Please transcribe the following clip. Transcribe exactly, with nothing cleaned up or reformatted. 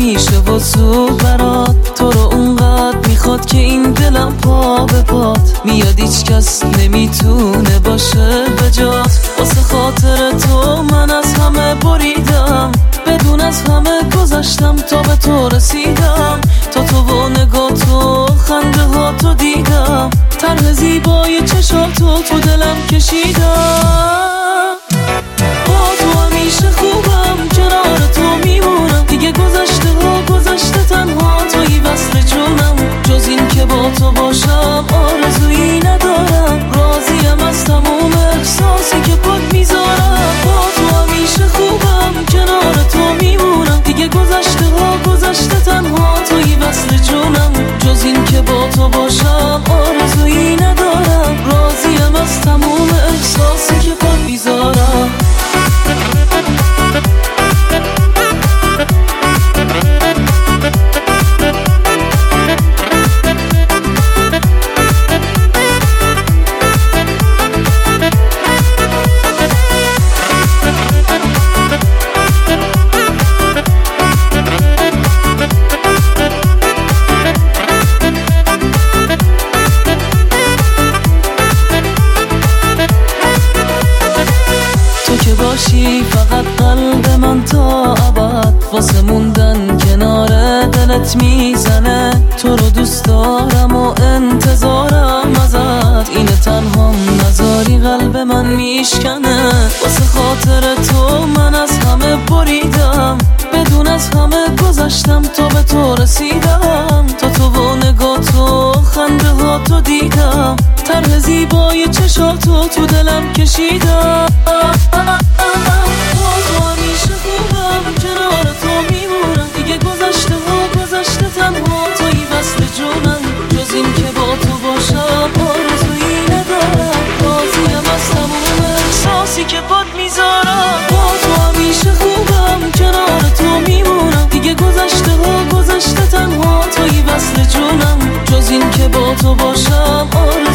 میشه و زود برات، تو رو اونقدر میخواد که این دلم پا به پات میاد، هیچ کس نمیتونه باشه به جات. واسه خاطر تو من از همه بریدم، بدون از همه گذشتم تا به تو رسیدم. تا تو و نگاه تو خنده ها تو دیدم، طرح زیبای چشاتو تو دلم کشیدم. با تو همیشه خوبم، کنار تو میمونم، دیگه گذشته ها گذشته، تنها توی وصل جونم. جز این که با تو باشم آرزویی ندارم، راضیم از تموم احساسی که پاک میذارم. با تو همیشه خوبم، کنار تو میمونم، دیگه گذشته ها گذشته، تنها توی وصل جونم. جز این که با تو باشم آرزویی ندارم، راضیم از تموم احساسی که پاک میذارم. تو که باشی فقط قلب من تا ابد، واسه موندن کنار دلت میزنه. تو رو دوست دارم و انتظارم ازت، اینه تنها نذاری قلب من میشکنه. واسه خاطر تو من از همه بریدم، بدون از همه گذشتم تا به تو رسیدم. تا تو و نگاه تو خنده ها تو دیدم، طرح زیبای چشاتو تو دلم کشیدم. با تو همیشه خوبم، کنار تو میمونم، دیگه گذشته ها گذشته، تنها توی وصل جونم. جز این که با تو باشم آرزویی ندارم، راضیم از تموم احساسی که پات میذارم. با تو همیشه خوبم، کنار تو میمونم، دیگه گذشته ها گذشته، تنها توی وصل جونم. جز این که با تو باشم آرزویی